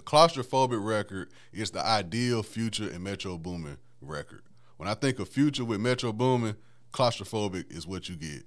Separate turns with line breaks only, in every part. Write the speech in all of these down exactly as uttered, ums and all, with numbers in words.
the Claustrophobic record is the ideal Future and Metro Boomin record. When I think of Future with Metro Boomin, Claustrophobic is what you get.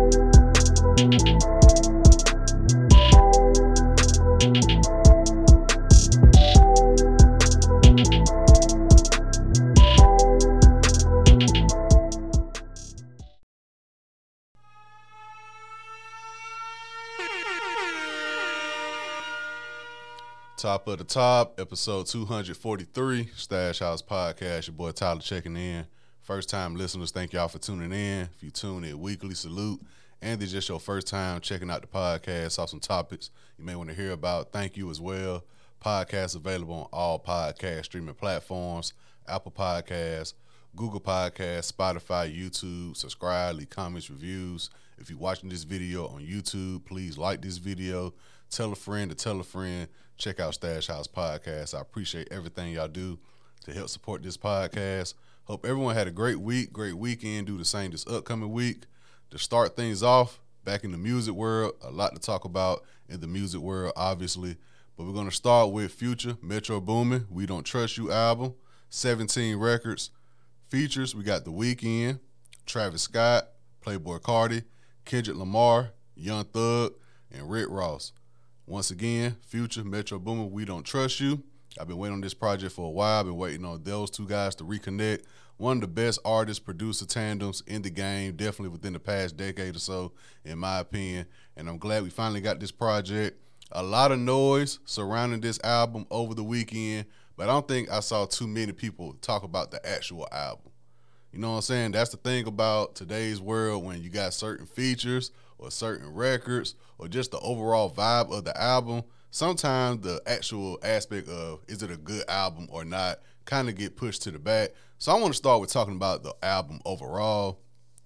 Top of the top, episode two forty-three, Stash House Podcast. Your boy Tyler checking in. First time listeners, thank y'all for tuning in. If you tune in weekly, salute. And it's just your first time checking out the podcast, saw some topics you may want to hear about, thank you as well. Podcast available on all podcast streaming platforms, Apple Podcasts, Google Podcasts, Spotify, YouTube. Subscribe, leave comments, reviews. If you're watching this video on YouTube, please like this video. Tell a friend to tell a friend. Check out Stash House Podcast. I appreciate everything y'all do to help support this podcast. Hope everyone had a great week, great weekend. Do the same this upcoming week. To start things off, back in the music world, a lot to talk about in the music world, obviously. But we're going to start with Future, Metro Boomin, We Don't Trust You album, seventeen records. Features, we got The Weeknd, Travis Scott, Playboi Carti, Kendrick Lamar, Young Thug, and Rick Ross. Once again, Future, Metro Boomin, We Don't Trust You. I've been waiting on this project for a while. I've been waiting on those two guys to reconnect. One of the best artist-producer tandems in the game, definitely within the past decade or so, in my opinion. And I'm glad we finally got this project. A lot of noise surrounding this album over the weekend, but I don't think I saw too many people talk about the actual album. You know what I'm saying? That's the thing about today's world when you got certain features or certain records or just the overall vibe of the album. Sometimes the actual aspect of is it a good album or not kind of get pushed to the back. So I want to start with talking about the album overall.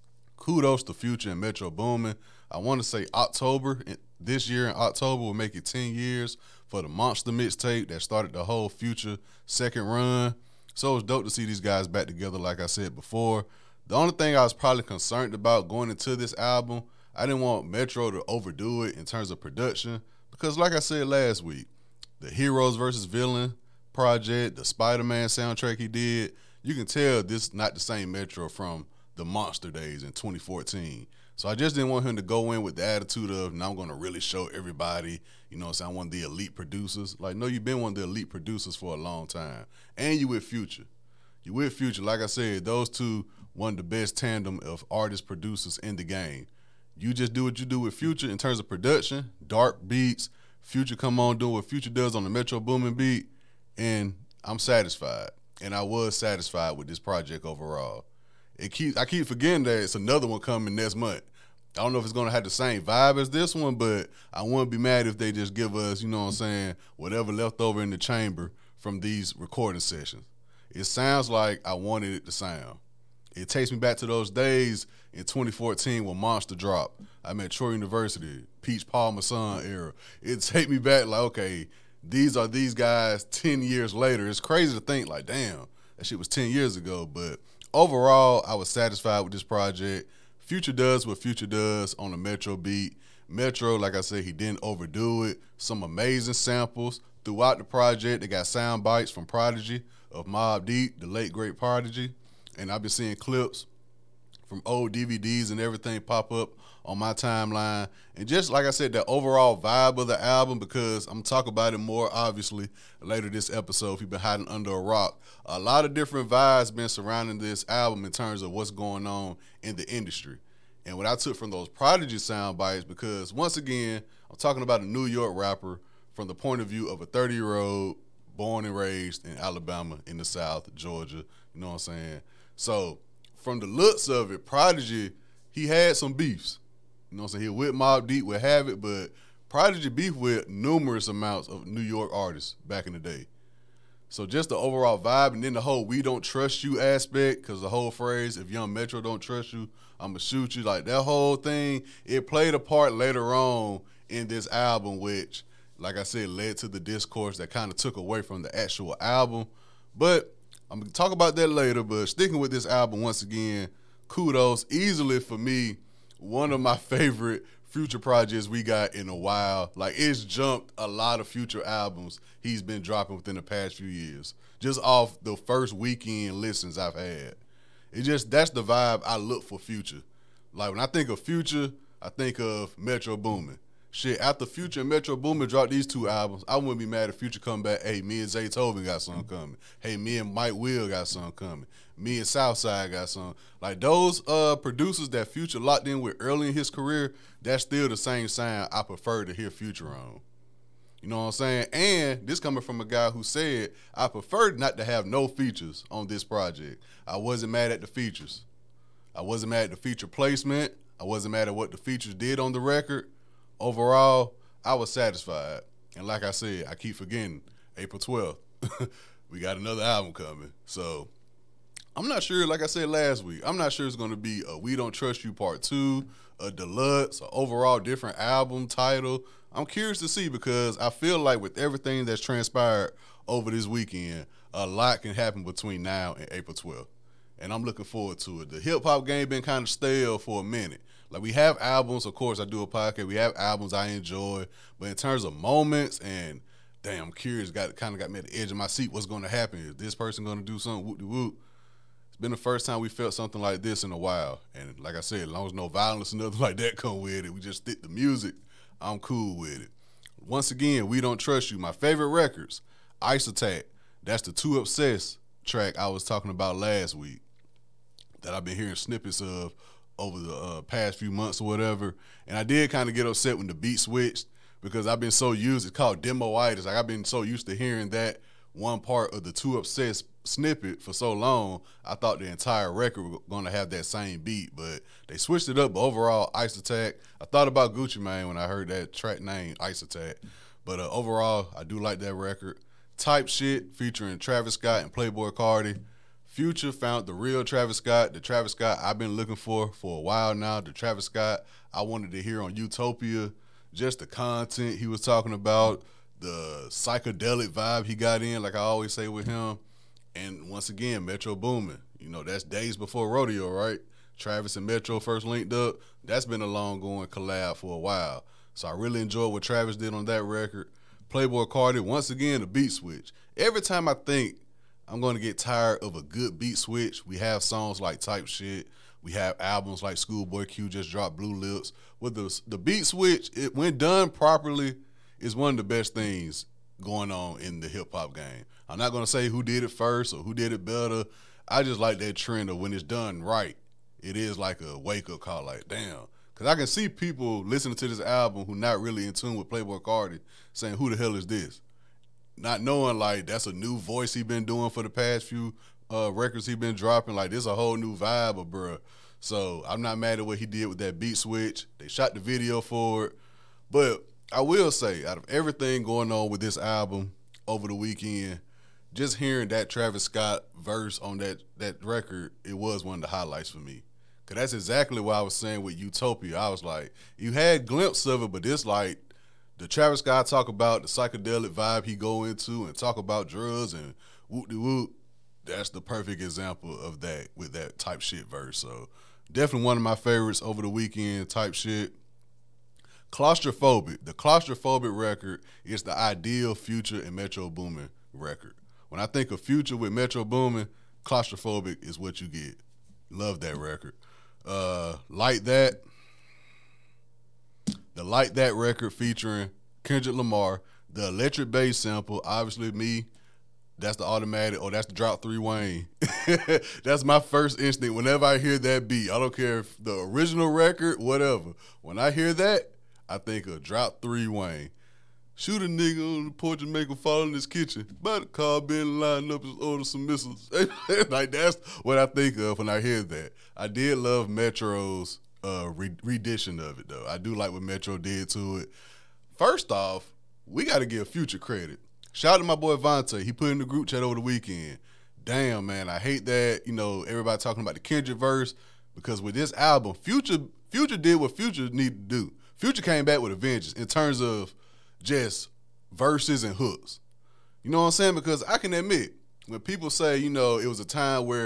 Kudos to Future and Metro Boomin. I want to say October, this year in October will make it ten years for the Monster mixtape that started the whole Future second run. So it's dope to see these guys back together, like I said before. The only thing I was probably concerned about going into this album, I didn't want Metro to overdo it in terms of production because, like I said last week, the Heroes versus Villain project, the Spider-Man soundtrack he did, you can tell this is not the same Metro from the Monster days in twenty fourteen. So I just didn't want him to go in with the attitude of, now I'm going to really show everybody, you know what I'm saying, I'm one of the elite producers. Like, no, you've been one of the elite producers for a long time. And you with Future. You with Future. Like I said, those two, one of the best tandem of artists, producers in the game. You just do what you do with Future in terms of production, dark beats. Future come on doing what Future does on the Metro Boomin beat, and I'm satisfied. And I was satisfied with this project overall. It keep I keep forgetting that it's another one coming next month. I don't know if it's going to have the same vibe as this one, but I wouldn't be mad if they just give us, you know what I'm saying, whatever left over in the chamber from these recording sessions. It sounds like I wanted it to sound. It takes me back to those days in twenty fourteen when Monster dropped. I'm at Troy University, Peach Palmer Son era. It take me back like, okay, these are these guys ten years later. It's crazy to think like, damn, that shit was ten years ago. But overall, I was satisfied with this project. Future does what Future does on the Metro beat. Metro, like I said, he didn't overdo it. Some amazing samples throughout the project. They got sound bites from Prodigy of Mobb Deep, the late great Prodigy. And I've been seeing clips from old D V Ds and everything pop up on my timeline. And just like I said, the overall vibe of the album, because I'm going to talk about it more, obviously, later this episode if you've been hiding under a rock. A lot of different vibes been surrounding this album in terms of what's going on in the industry. And what I took from those Prodigy sound bites, because once again, I'm talking about a New York rapper from the point of view of a thirty-year-old born and raised in Alabama, in the South, Georgia, you know what I'm saying? So from the looks of it, Prodigy, he had some beefs. You know what I'm saying? He with Mobb Deep would have it, but Prodigy beef with numerous amounts of New York artists back in the day. So just the overall vibe, and then the whole "we don't trust you" aspect, because the whole phrase, if Young Metro don't trust you, I'm going to shoot you. Like that whole thing, it played a part later on in this album, which, like I said, led to the discourse that kind of took away from the actual album. But I'm going to talk about that later, but sticking with this album once again, kudos. Easily for me, one of my favorite Future projects we got in a while. Like, it's jumped a lot of Future albums he's been dropping within the past few years. Just off the first weekend listens I've had. It just, that's the vibe I look for Future. Like, when I think of Future, I think of Metro Boomin. Shit, after Future and Metro Boomin dropped these two albums, I wouldn't be mad if Future come back, hey, me and Zaytoven got something coming. Hey, me and Mike Will got something coming. Me and Southside got something. Like, those uh, producers that Future locked in with early in his career, that's still the same sound I prefer to hear Future on. You know what I'm saying? And this coming from a guy who said, I preferred not to have no features on this project. I wasn't mad at the features. I wasn't mad at the feature placement. I wasn't mad at what the features did on the record. Overall, I was satisfied. And like I said, I keep forgetting, April twelfth, we got another album coming. So I'm not sure, like I said last week, I'm not sure it's going to be a We Don't Trust You Part two, a deluxe, an overall different album title. I'm curious to see because I feel like with everything that's transpired over this weekend, a lot can happen between now and April twelfth. And I'm looking forward to it. The hip-hop game been kind of stale for a minute. Like, we have albums, of course, I do a podcast. We have albums I enjoy. But in terms of moments and, damn, I'm curious, got kind of got me at the edge of my seat. What's going to happen? Is this person going to do something? Whoop-de-whoop. It's been the first time we felt something like this in a while. And like I said, as long as no violence or nothing like that come with it, we just stick the music, I'm cool with it. Once again, We Don't Trust You. My favorite records, Ice Attack. That's the Too Obsessed track I was talking about last week that I've been hearing snippets of over the uh, past few months or whatever. And I did kind of get upset when the beat switched because I've been so used, it's called demoitis. Like, I've been so used to hearing that one part of the Too Obsessed snippet for so long, I thought the entire record was going to have that same beat, but they switched it up. But overall, Ice Attack, I thought about Gucci Mane when I heard that track name, Ice Attack. But uh, overall, I do like that record. Type Shit featuring Travis Scott and Playboi Carti. Future found the real Travis Scott, the Travis Scott I've been looking for for a while now, the Travis Scott I wanted to hear on Utopia, just the content he was talking about, the psychedelic vibe he got in, like I always say with him. And once again, Metro Boomin. You know, that's days before Rodeo, right? Travis and Metro first linked up. That's been a long-going collab for a while. So I really enjoyed what Travis did on that record. Playboi Carti, once again, the beat switch. Every time I think I'm going to get tired of a good beat switch, we have songs like Type Shit. We have albums like Schoolboy Q just dropped Blue Lips. With the, the beat switch, it, when done properly, is one of the best things going on in the hip-hop game. I'm not going to say who did it first or who did it better. I just like that trend of when it's done right, it is like a wake-up call, like, damn. Because I can see people listening to this album who not really in tune with Playboi Carti saying, who the hell is this? Not knowing, like, that's a new voice he been doing for the past few uh, records he been dropping. Like, this a whole new vibe of bruh. So I'm not mad at what he did with that beat switch. They shot the video for it. But I will say, out of everything going on with this album over the weekend, just hearing that Travis Scott verse on that, that record, it was one of the highlights for me. Because that's exactly what I was saying with Utopia. I was like, you had glimpses of it, but this, like, the Travis Scott talk about the psychedelic vibe he go into and talk about drugs and whoop-de-whoop, that's the perfect example of that with that Type Shit verse. So definitely one of my favorites over the weekend, Type Shit. Claustrophobic. The Claustrophobic record is the ideal Future and Metro Boomin record. When I think of Future with Metro Boomin, Claustrophobic is what you get. Love that record. Uh, like That. The Like That record featuring Kendrick Lamar. The electric bass sample, obviously me, that's the automatic, or that's the Drop three Wayne. That's my first instinct. Whenever I hear that beat, I don't care if the original record, whatever. When I hear that, I think of Drop three Wayne. Shoot a nigga on the porch and make him fall in his kitchen. But the car been lined up and order some missiles. Like, that's what I think of when I hear that. I did love Metro's uh, re- rendition of it, though. I do like what Metro did to it. First off, we got to give Future credit. Shout out to my boy Vontae. He put in the group chat over the weekend. Damn, man, I hate that, you know, everybody talking about the Kendrick verse, because with this album, Future Future did what Future needed to do. Future came back with a vengeance in terms of just verses and hooks. You know what I'm saying? Because I can admit, when people say, you know, it was a time where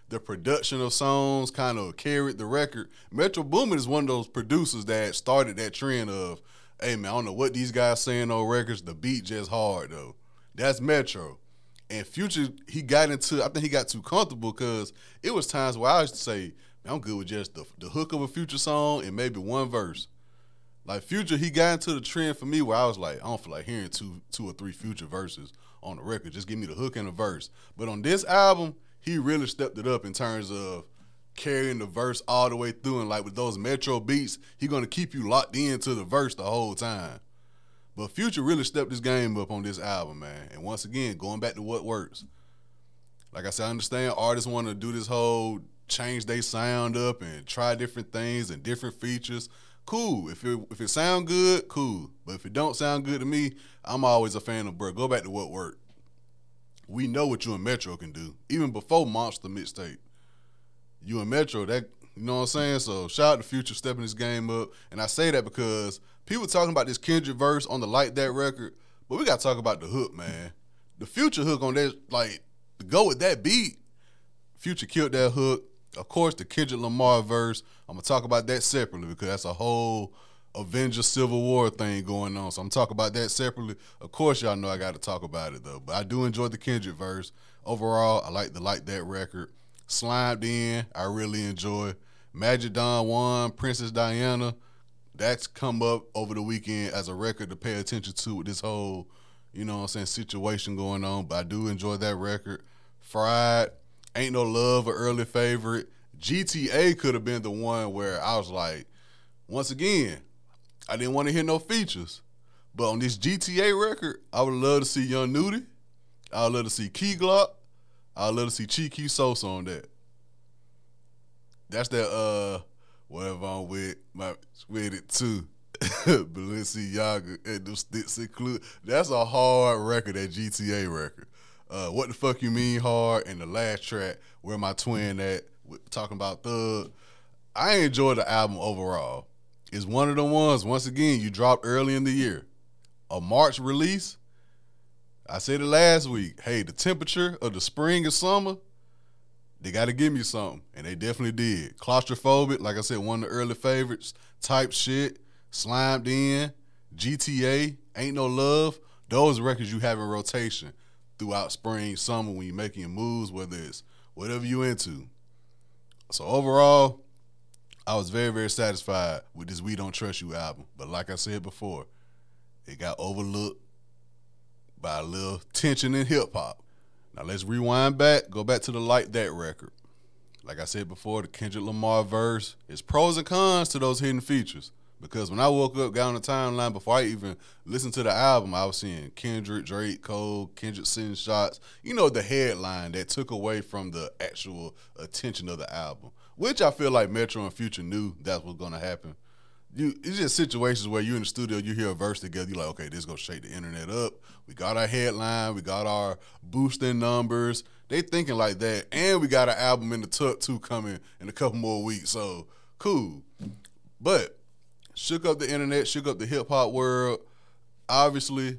the production of songs kind of carried the record. Metro Boomin is one of those producers that started that trend of, hey, man, I don't know what these guys saying on records. The beat just hard, though. That's Metro. And Future, he got into, I think he got too comfortable because it was times where I used to say, man, I'm good with just the, the hook of a Future song and maybe one verse. Like Future, he got into the trend for me where I was like, I don't feel like hearing two two or three Future verses on the record. Just give me the hook and the verse. But on this album, he really stepped it up in terms of carrying the verse all the way through. And like with those Metro beats, he going to keep you locked into the verse the whole time. But Future really stepped his game up on this album, man. And once again, going back to what works. Like I said, I understand artists want to do this whole change their sound up and try different things and different features. Cool. If it if it sound good, cool. But if it don't sound good to me, I'm always a fan of, bro, go back to what worked. We know what you and Metro can do. Even before Monster mixtape. You and Metro, that, you know what I'm saying? So shout out to Future stepping his game up. And I say that because people talking about this Kendrick verse on the Like That record, but we got to talk about the hook, man. The Future hook on that, like, to go with that beat, Future killed that hook. Of course, the Kendrick Lamar verse, I'm going to talk about that separately because that's a whole Avengers Civil War thing going on. So I'm talking about that separately. Of course, y'all know I got to talk about it, though. But I do enjoy the Kendrick verse. Overall, I like the Like That record. Slimed In, I really enjoy. Magic Don Juan, Princess Diana, that's come up over the weekend as a record to pay attention to with this whole, you know what I'm saying, situation going on. But I do enjoy that record. Fried, Ain't No Love, an early favorite. G T A could have been the one where I was like, once again, I didn't want to hear no features. But on this G T A record, I would love to see Young Nudy. I would love to see Key Glock. I would love to see Cheeky Sosa on that. That's that, uh, whatever I'm with, my, with it too. Balenciaga and them sticks include. That's a hard record, that G T A record. Uh, what the fuck you mean hard? And the last track, Where My Twin At, talking about Thug. I enjoy the album overall. It's one of the ones, once again, you dropped early in the year. A March release. I said it last week. Hey, the temperature of the spring and summer, they got to give me something. And they definitely did. Claustrophobic, like I said, one of the early favorites. Type Shit, Slimed In, G T A, Ain't No Love. Those records you have in rotation throughout spring, summer when you're making your moves, whether it's whatever you into. So overall, I was very, very satisfied with this We Don't Trust You album. But like I said before, it got overlooked by a little tension in hip-hop. Now let's rewind back, go back to the Like That record. Like I said before, the Kendrick Lamar verse, it's pros and cons to those hidden features. Because when I woke up, got on the timeline, before I even listened to the album, I was seeing Kendrick, Drake, Cole, Kendrick sending shots. You know, the headline that took away from the actual attention of the album, which I feel like Metro and Future knew that was going to happen. You, it's just situations where you're in the studio, you hear a verse together, you're like, okay, this is going to shake the internet up. We got our headline, we got our boosting numbers. They thinking like that, and we got an album in the tuck, too, coming in a couple more weeks, so cool. But shook up the internet, shook up the hip-hop world. Obviously,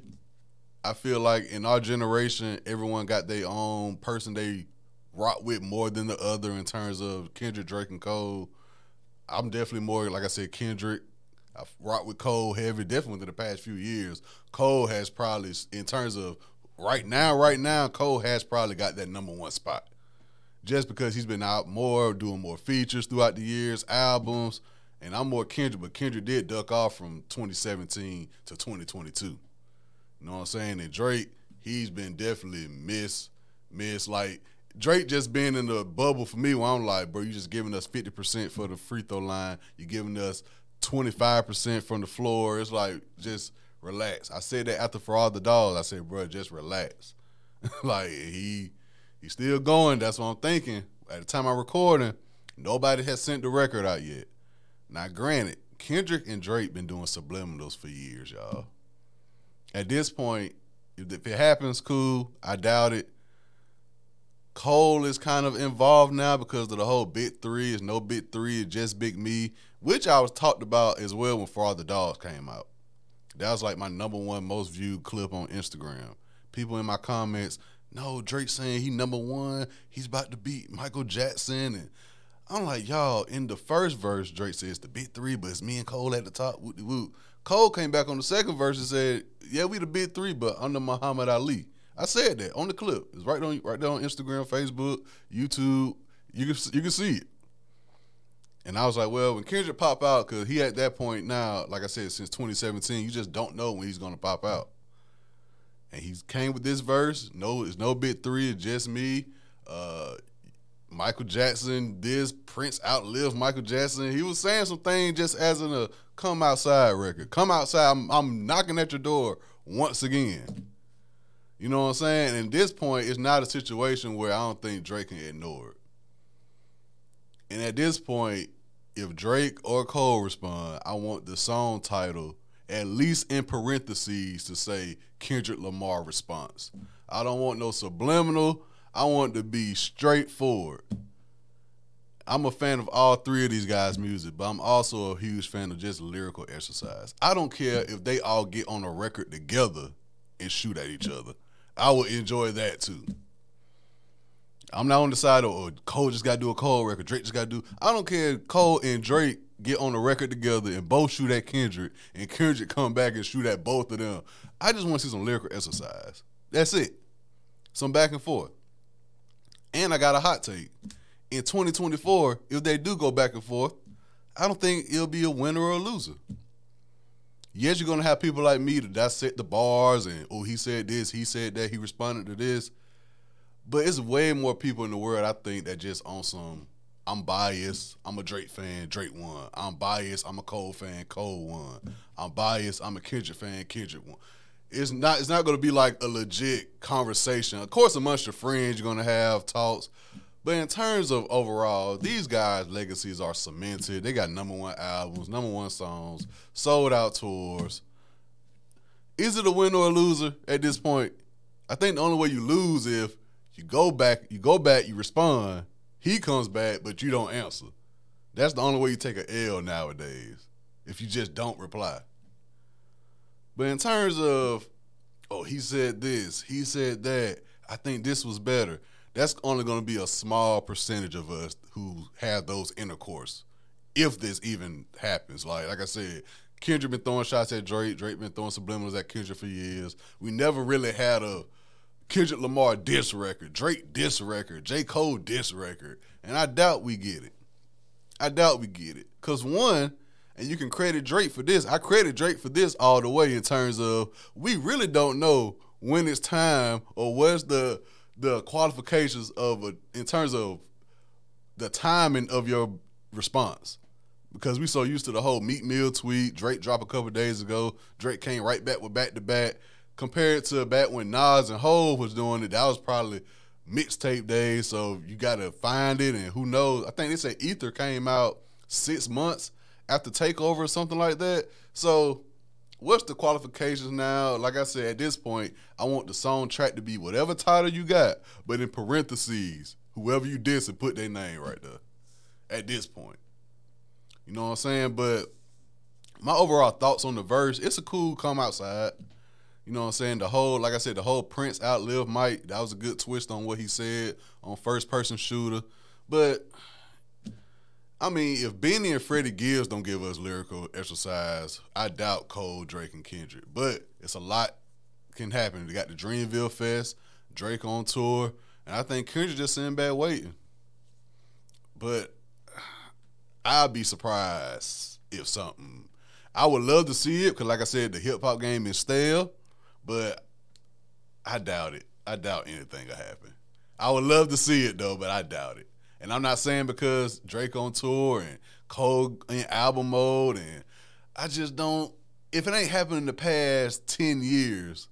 I feel like in our generation, everyone got their own person they rock with more than the other in terms of Kendrick, Drake, and Cole. I'm definitely more, like I said, Kendrick. I rock with Cole heavy, definitely within the past few years. Cole has probably, in terms of right now, right now, Cole has probably got that number one spot. Just because he's been out more, doing more features throughout the years, albums, and I'm more Kendrick, but Kendrick did duck off from twenty seventeen to twenty twenty-two. You know what I'm saying? And Drake, he's been definitely miss, miss. Like, Drake just being in the bubble for me where I'm like, bro, you just giving us fifty percent for the free throw line. You're giving us twenty-five percent from the floor. It's like, just relax. I said that after For All the Dogs. I said, bro, just relax. Like, he he's still going. That's what I'm thinking. At the time I'm recording, nobody has sent the record out yet. Now, granted, Kendrick and Drake been doing subliminals for years, y'all. At this point, if it happens, cool. I doubt it. Cole is kind of involved now because of the whole Big Three. It's no Big Three, it's just Big Me, which I was talked about as well when For All the Dogs came out. That was like my number one most viewed clip on Instagram. People in my comments, no, Drake saying he number one. He's about to beat Michael Jackson. And I'm like, y'all, in the first verse, Drake says the big three, but it's me and Cole at the top. Woo woo. Cole came back on the second verse and said, yeah, we the big three, but under Muhammad Ali. I said that on the clip. It's right on right there on Instagram, Facebook, YouTube. You can you can see it. And I was like, well, when Kendrick pop out, because he at that point now, like I said, since twenty seventeen, you just don't know when he's going to pop out. And he came with this verse. No, it's no big three. It's just me. Uh, Michael Jackson, this Prince outlived Michael Jackson. He was saying some things just as in a come outside record. Come outside. I'm, I'm knocking at your door once again. You know what I'm saying? And at this point, it's not a situation where I don't think Drake can ignore it. And at this point, if Drake or Cole respond, I want the song title at least in parentheses to say Kendrick Lamar response. I don't want no subliminal. I want it to be straightforward. I'm a fan of all three of these guys' music, but I'm also a huge fan of just lyrical exercise. I don't care if they all get on a record together and shoot at each other. I would enjoy that too. I'm not on the side of, oh, Cole just got to do a Cole record, Drake just got to do. I don't care if Cole and Drake get on a record together and both shoot at Kendrick and Kendrick come back and shoot at both of them. I just want to see some lyrical exercise. That's it. Some back and forth. And I got a hot take. In twenty twenty-four, if they do go back and forth, I don't think it'll be a winner or a loser. Yes, you're going to have people like me that dissect the bars and, oh, he said this, he said that, he responded to this. But it's way more people in the world, I think, that just on some, I'm biased, I'm a Drake fan, Drake won. I'm biased, I'm a Cole fan, Cole won. I'm biased, I'm a Kendrick fan, Kendrick won. It's not it's not going to be like a legit conversation. Of course, amongst your friends, you're going to have talks. But in terms of overall, these guys' legacies are cemented. They got number one albums, number one songs, sold out tours. Is it a win or a loser at this point? I think the only way you lose if you go back, you go back, you respond, he comes back, but you don't answer. That's the only way you take an L nowadays, if you just don't reply. But in terms of, oh, he said this, he said that, I think this was better, that's only going to be a small percentage of us who have those intercourse, if this even happens. Like like I said, Kendrick been throwing shots at Drake. Drake been throwing subliminals at Kendrick for years. We never really had a Kendrick Lamar diss record, Drake diss record, J. Cole diss record. And I doubt we get it. I doubt we get it. Because one, and you can credit Drake for this, I credit Drake for this all the way in terms of we really don't know when it's time or what's the the qualifications of a, in terms of the timing of your response. Because we so used to the whole Meek Mill tweet, Drake dropped a couple days ago, Drake came right back with back-to-back. Compared to back when Nas and Hov was doing it, that was probably mixtape days, so you got to find it, and who knows. I think they say Ether came out six months after Takeover or something like that. So what's the qualifications now? Like I said, at this point, I want the song track to be whatever title you got, but in parentheses, whoever you diss and put their name right there at this point. You know what I'm saying? But my overall thoughts on the verse, it's a cool come outside. You know what I'm saying? The whole, like I said, the whole Prince outlive Mike, that was a good twist on what he said on first-person shooter. But, I mean, if Benny and Freddie Gibbs don't give us lyrical exercise, I doubt Cole, Drake, and Kendrick. But it's a lot can happen. They got the Dreamville Fest, Drake on tour, and I think Kendrick just sitting back waiting. But I'd be surprised if something. I would love to see it because, like I said, the hip-hop game is stale. But I doubt it. I doubt anything will happen. I would love to see it, though, but I doubt it. And I'm not saying because Drake on tour and Cole in album mode, and I just don't – if it ain't happened in the past ten years,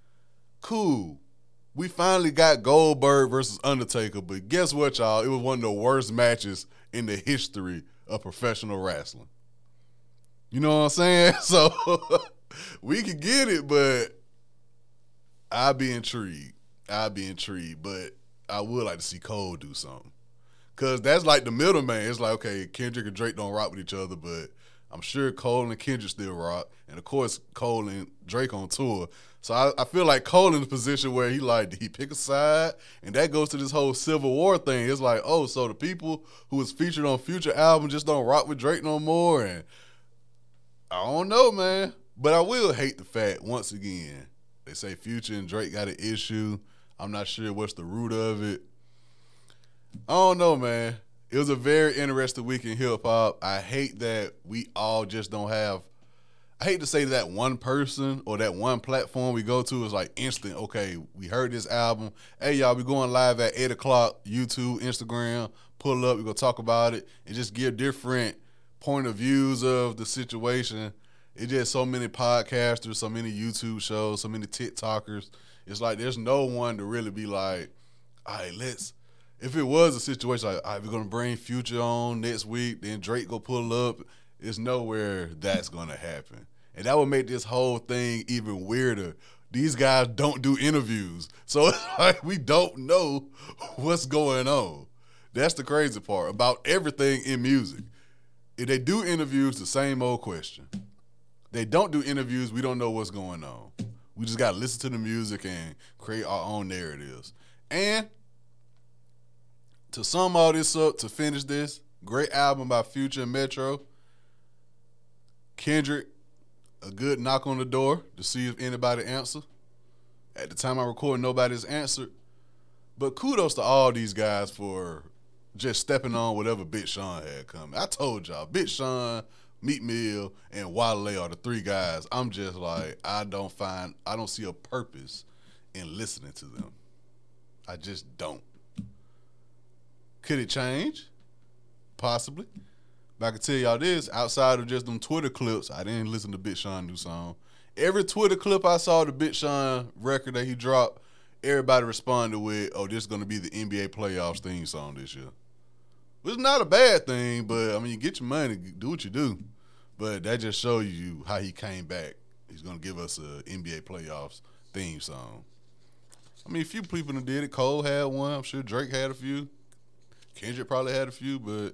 cool. We finally got Goldberg versus Undertaker, but guess what, y'all? It was one of the worst matches in the history of professional wrestling. You know what I'm saying? So we could get it, but – I'd be intrigued. I'd be intrigued, but I would like to see Cole do something. Because that's like the middleman. It's like, okay, Kendrick and Drake don't rock with each other, but I'm sure Cole and Kendrick still rock. And, of course, Cole and Drake on tour. So I, I feel like Cole in a position where he like, did he pick a side? And that goes to this whole Civil War thing. It's like, oh, so the people who was featured on Future album just don't rock with Drake no more? And I don't know, man. But I will hate the fact, once again, they say Future and Drake got an issue. I'm not sure what's the root of it. I don't know, man. It was a very interesting week in hip-hop. I hate that we all just don't have – I hate to say that one person or that one platform we go to is like instant, okay, we heard this album. Hey, y'all, we going live at eight o'clock, YouTube, Instagram. Pull up, we're going to talk about it and just give different point of views of the situation. It's just so many podcasters, so many YouTube shows, so many TikTokers. It's like there's no one to really be like, all right, let's – if it was a situation like, all right, we're going to bring Future on next week, then Drake go pull up, it's nowhere that's going to happen. And that would make this whole thing even weirder. These guys don't do interviews. So it's like we don't know what's going on. That's the crazy part about everything in music. If they do interviews, the same old question. They don't do interviews, we don't know what's going on. We just got to listen to the music and create our own narratives. And to sum all this up, to finish this, great album by Future and Metro. Kendrick, a good knock on the door to see if anybody answer. At the time I record, nobody's answered. But kudos to all these guys for just stepping on whatever Big Sean had coming. I told y'all, Big Sean, Meek Mill, and Wale are the three guys. I'm just like, I don't find, I don't see a purpose in listening to them. I just don't. Could it change? Possibly. But I can tell y'all this, outside of just them Twitter clips, I didn't listen to Big Sean new song. Every Twitter clip I saw, the Big Sean record that he dropped, everybody responded with, oh, this is going to be the N B A playoffs theme song this year. Which is not a bad thing, but, I mean, you get your money, do what you do. But that just shows you how he came back. He's going to give us a N B A playoffs theme song. I mean, a few people done did it. Cole had one. I'm sure Drake had a few. Kendrick probably had a few, but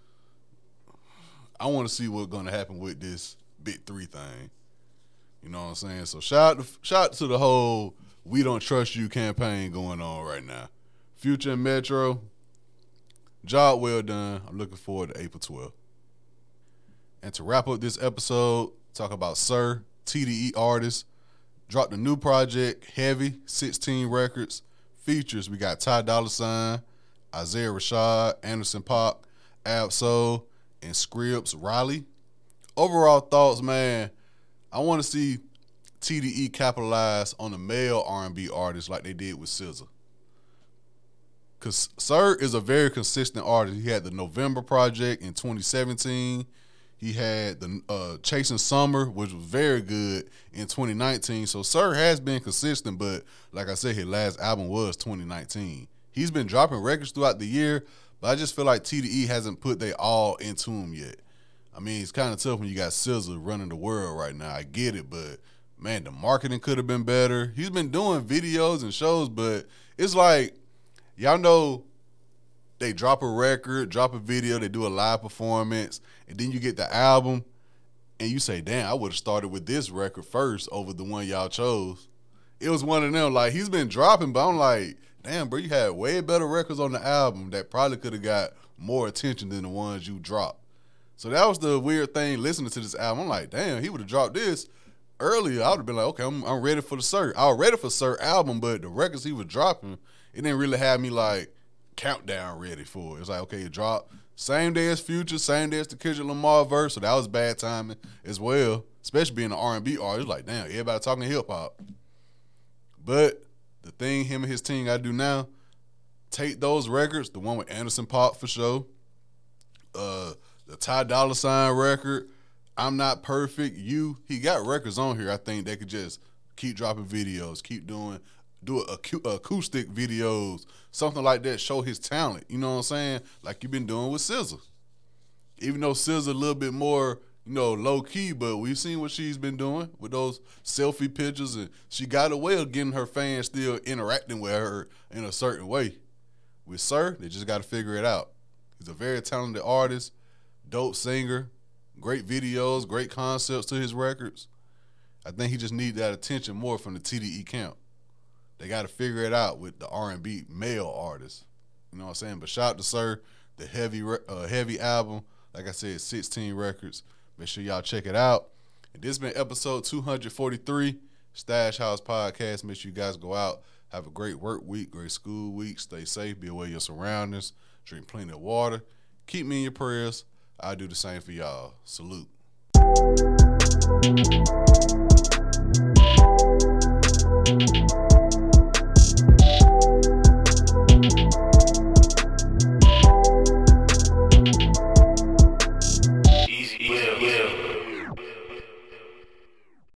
I want to see what's going to happen with this Big Three thing. You know what I'm saying? So shout out to, shout out to the whole We Don't Trust You campaign going on right now. Future and Metro, job well done. I'm looking forward to April twelfth. And to wrap up this episode, talk about Sir, T D E artist, dropped a new project, Heavy, sixteen records. Features, we got Ty Dolla $ign, Isaiah Rashad, Anderson .Paak, Ab-Soul, and Scripps Riley. Overall thoughts, man, I want to see T D E capitalize on a male R and B artist like they did with S Z A. Because Sir is a very consistent artist. He had the November project in twenty seventeen. He had the uh, Chasing Summer, which was very good in twenty nineteen. So Sir has been consistent, but like I said, his last album was twenty nineteen. He's been dropping records throughout the year, but I just feel like T D E hasn't put they all into him yet. I mean, it's kind of tough when you got S Z A running the world right now. I get it, but, man, the marketing could have been better. He's been doing videos and shows, but it's like, y'all know they drop a record, drop a video, they do a live performance, and then you get the album, and you say, damn, I would have started with this record first over the one y'all chose. It was one of them. Like, he's been dropping, but I'm like, damn, bro, you had way better records on the album that probably could have got more attention than the ones you dropped. So that was the weird thing listening to this album. I'm like, damn, he would have dropped this earlier. I would have been like, okay, I'm, I'm ready for the Sir. I was ready for Sir album, but the records he was dropping, it didn't really have me like countdown ready for it. It's like, okay, it dropped same day as Future, same day as the Kendrick Lamar verse, so that was bad timing as well, especially being an R and B artist. Like, damn, everybody talking hip-hop. But the thing him and his team got to do now, take those records, the one with Anderson .Paak for sure, uh, the Ty Dolla $ign record, I'm Not Perfect, You, he got records on here. I think they could just keep dropping videos, keep doing, do acu- acoustic videos, something like that, show his talent, you know what I'm saying? Like you've been doing with S Z A. Even though S Z A a little bit more, you know, low-key, but we've seen what she's been doing with those selfie pictures, and she got a way of getting her fans still interacting with her in a certain way. With Sir, they just got to figure it out. He's a very talented artist, dope singer, Great videos, great concepts to his records. I think he just need that attention more from the T D E camp. They got to figure it out with the R and B male artists. You know what I'm saying? But shout out to Sir, the heavy uh, heavy album. Like I said, sixteen records. Make sure y'all check it out. And this has been episode two forty-three, Stash House Podcast. Make sure you guys go out. Have a great work week, great school week. Stay safe. Be aware of your surroundings. Drink plenty of water. Keep me in your prayers. I do the same for y'all. Salute.